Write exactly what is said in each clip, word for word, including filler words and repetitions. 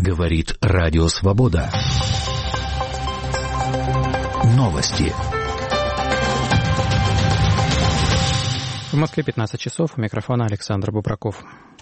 Говорит Радио Свобода. Новости. В Москве пятнадцать часов. У микрофона Александр Бубраков.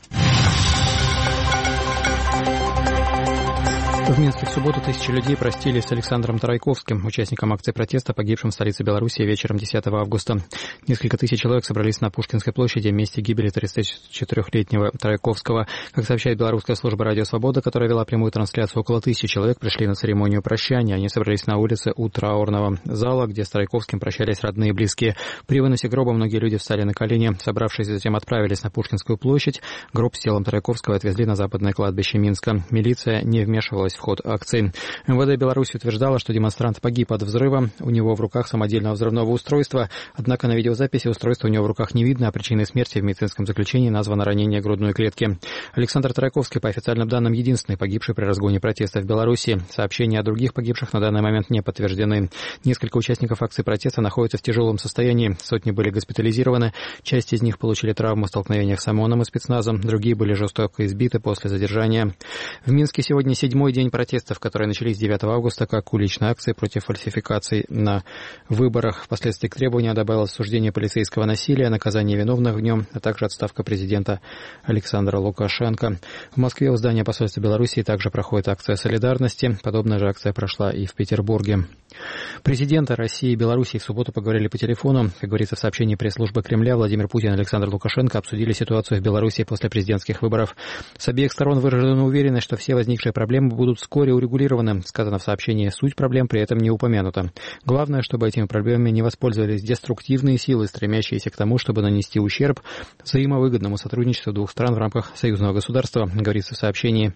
В Минске в субботу тысячи людей простились с Александром Тарайковским, участником акции протеста, погибшим в столице Беларуси вечером десятого августа. Несколько тысяч человек собрались на Пушкинской площади в месте гибели тридцатичетырёхлетнего Тарайковского. Как сообщает белорусская служба «Радио Свобода», которая вела прямую трансляцию, около тысячи человек пришли на церемонию прощания. Они собрались на улице у траурного зала, где с Тарайковским прощались родные и близкие. При выносе гроба многие люди встали на колени. Собравшись, затем отправились на Пушкинскую площадь. Гроб с телом Тарайковского отвезли на западное кладбище Минска. Милиция не вмешивалась в ход акции. МВД Беларуси утверждало, что демонстрант погиб от взрыва. У него в руках самодельного взрывного устройства. Однако на видеозаписи устройства у него в руках не видно, а причиной смерти в медицинском заключении названо ранение грудной клетки. Александр Тарайковский, по официальным данным, единственный погибший при разгоне протеста в Беларуси. Сообщения о других погибших на данный момент не подтверждены. Несколько участников акции протеста находятся в тяжелом состоянии. Сотни были госпитализированы. Часть из них получили травму в столкновениях с ОМОНом и спецназом. Другие были жестоко избиты после задержания. В Минске сегодня седьмой день протестов, которые начались девятого августа как уличные акции против фальсификаций на выборах. Впоследствии к требованию добавилось осуждение полицейского насилия, наказание виновных в нем, а также отставка президента Александра Лукашенко. В Москве у здания посольства Беларуси также проходит акция солидарности. Подобная же акция прошла и в Петербурге. Президенты России и Беларуси в субботу поговорили по телефону. Как говорится в сообщении пресс-службы Кремля, Владимир Путин и Александр Лукашенко обсудили ситуацию в Беларуси после президентских выборов. С обеих сторон выражена уверенность, что все возникшие проблемы будут вскоре урегулированы. Сказано в сообщении, суть проблем при этом не упомянута. Главное, чтобы этими проблемами не воспользовались деструктивные силы, стремящиеся к тому, чтобы нанести ущерб взаимовыгодному сотрудничеству двух стран в рамках союзного государства, говорится в сообщении.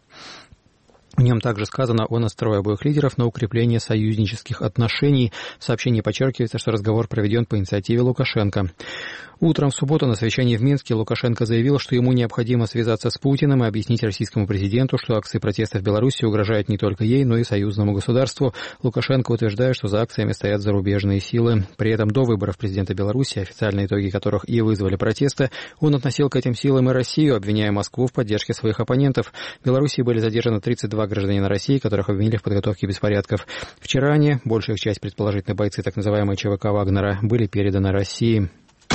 В нем также сказано о настрое обоих лидеров на укрепление союзнических отношений. В сообщении подчеркивается, что разговор проведен по инициативе Лукашенко. Утром в субботу на совещании в Минске Лукашенко заявил, что ему необходимо связаться с Путиным и объяснить российскому президенту, что акции протеста в Беларуси угрожают не только ей, но и союзному государству. Лукашенко утверждает, что за акциями стоят зарубежные силы. При этом до выборов президента Беларуси, официальные итоги которых и вызвали протесты, он относил к этим силам и Россию, обвиняя Москву в поддержке своих оппонентов. В Беларуси были задержаны тридцать два гражданина России, которых обвинили в подготовке беспорядков. Вчера они, большая часть предположительно бойцы так называемой ЧВК Вагнера, были переданы России.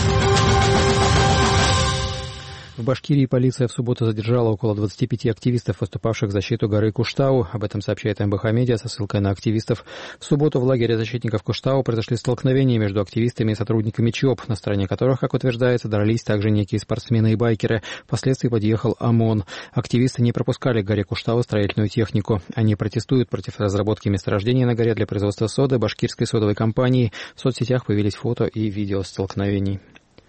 В Башкирии полиция в субботу задержала около двадцати пяти активистов, выступавших в защиту горы Куштау. Об этом сообщает МБХ Медиа со ссылкой на активистов. В субботу в лагере защитников Куштау произошли столкновения между активистами и сотрудниками ЧОП, на стороне которых, как утверждается, дрались также некие спортсмены и байкеры. Впоследствии подъехал ОМОН. Активисты не пропускали к горе Куштау строительную технику. Они протестуют против разработки месторождения на горе для производства соды башкирской содовой компании. В соцсетях появились фото и видео столкновений.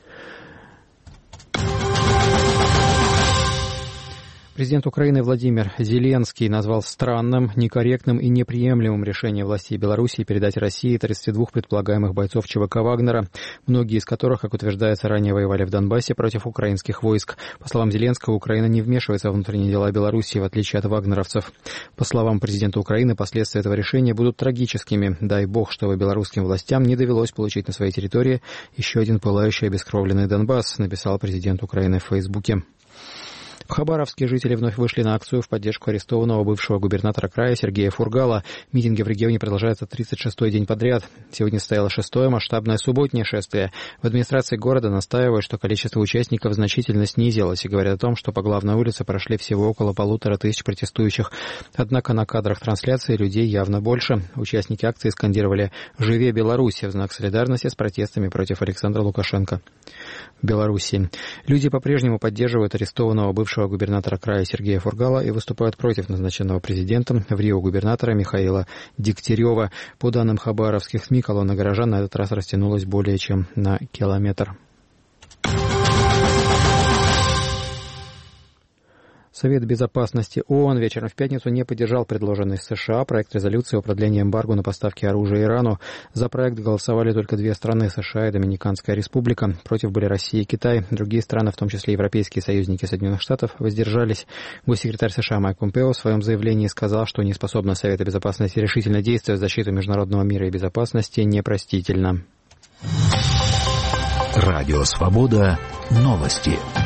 Президент Украины Владимир Зеленский назвал странным, некорректным и неприемлемым решение властей Беларуси передать России тридцати двух предполагаемых бойцов ЧВК Вагнера, многие из которых, как утверждается, ранее воевали в Донбассе против украинских войск. По словам Зеленского, Украина не вмешивается в внутренние дела Беларуси, в отличие от вагнеровцев. По словам президента Украины, последствия этого решения будут трагическими. Дай бог, чтобы белорусским властям не довелось получить на своей территории еще один пылающий обескровленный Донбасс, написал президент Украины в Фейсбуке. В Хабаровске жители вновь вышли на акцию в поддержку арестованного бывшего губернатора края Сергея Фургала. Митинги в регионе продолжаются тридцать шестой день подряд. Сегодня состояло шестое масштабное субботнее шествие. В администрации города настаивают, что количество участников значительно снизилось и говорят о том, что по главной улице прошли всего около полутора тысяч протестующих. Однако на кадрах трансляции людей явно больше. Участники акции скандировали «Живе Беларусь» в знак солидарности с протестами против Александра Лукашенко в Беларуси. Люди по-прежнему поддерживают арестованного бывшего губернатора края Сергея Фургала и выступают против назначенного президентом в Рио губернатора Михаила Дегтярева. По данным хабаровских СМИ, колонна горожан на этот раз растянулась более чем на километр. Совет безопасности ООН вечером в пятницу не поддержал предложенный США проект резолюции о продлении эмбарго на поставки оружия Ирану. За проект голосовали только две страны – США и Доминиканская республика. Против были Россия и Китай. Другие страны, в том числе европейские союзники Соединенных Штатов, воздержались. Госсекретарь США Майк Помпео в своем заявлении сказал, что неспособность Совета безопасности решительно действовать в защиту международного мира и безопасности непростительна. Радио Свобода. Новости.